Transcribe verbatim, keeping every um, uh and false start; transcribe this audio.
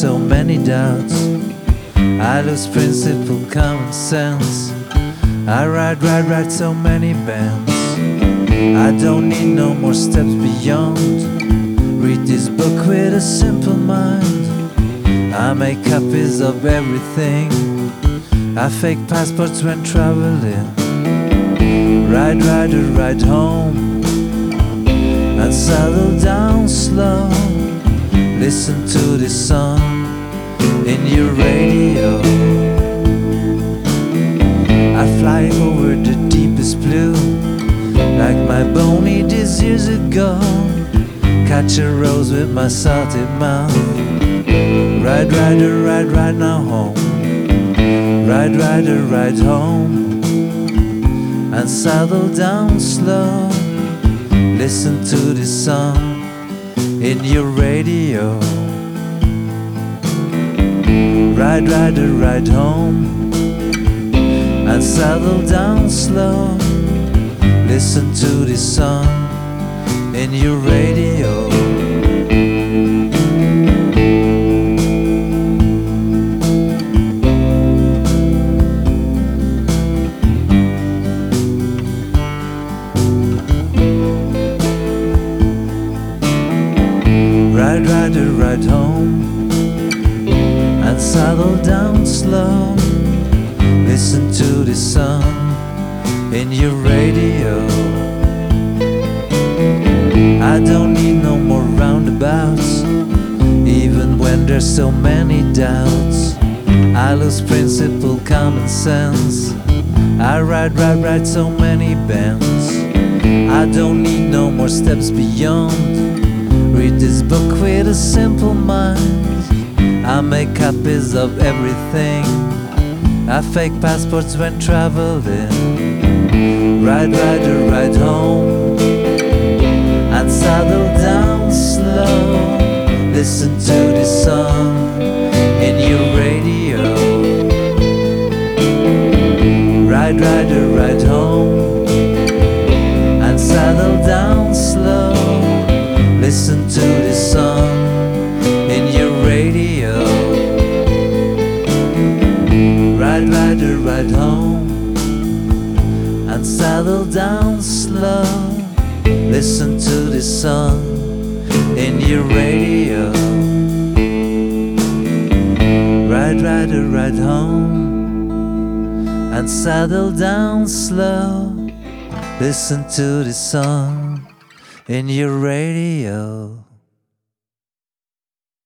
so many doubts, I lose principle, common sense. I ride, ride, ride so many bends. I don't need no more steps beyond. Read this book with a simple mind. I make copies of everything. I fake passports when traveling. Ride, ride, ride home and settle down slow. Listen to this song in your radio. I fly over the deepest blue, like my Boney did years ago. Catch a rose with my salty mouth. Ride, ride, ride, ride now home. Ride, ride, ride home and settle down slow. Listen to this song in your radio. Ride, ride, ride home and settle down slow. Listen to this song in your radio. Ride, ride, ride home and settle down slow. Listen to this song in your radio. I don't need no more roundabouts, even when there's so many doubts. I lose principle, common sense. I ride, ride, ride so many bends. I don't need no more steps beyond. Read this book with a simple mind. I make copies of everything. I fake passports when traveling. Ride, ride, ride home and settle down slow. Listen to this song in your radio. Ride, ride, ride home and settle down slow. Listen to this song in your radio. Ride, ride, ride home and settle down slow. Listen to this song in your radio. Ride, ride, ride home and settle down slow. Listen to this song in your radio.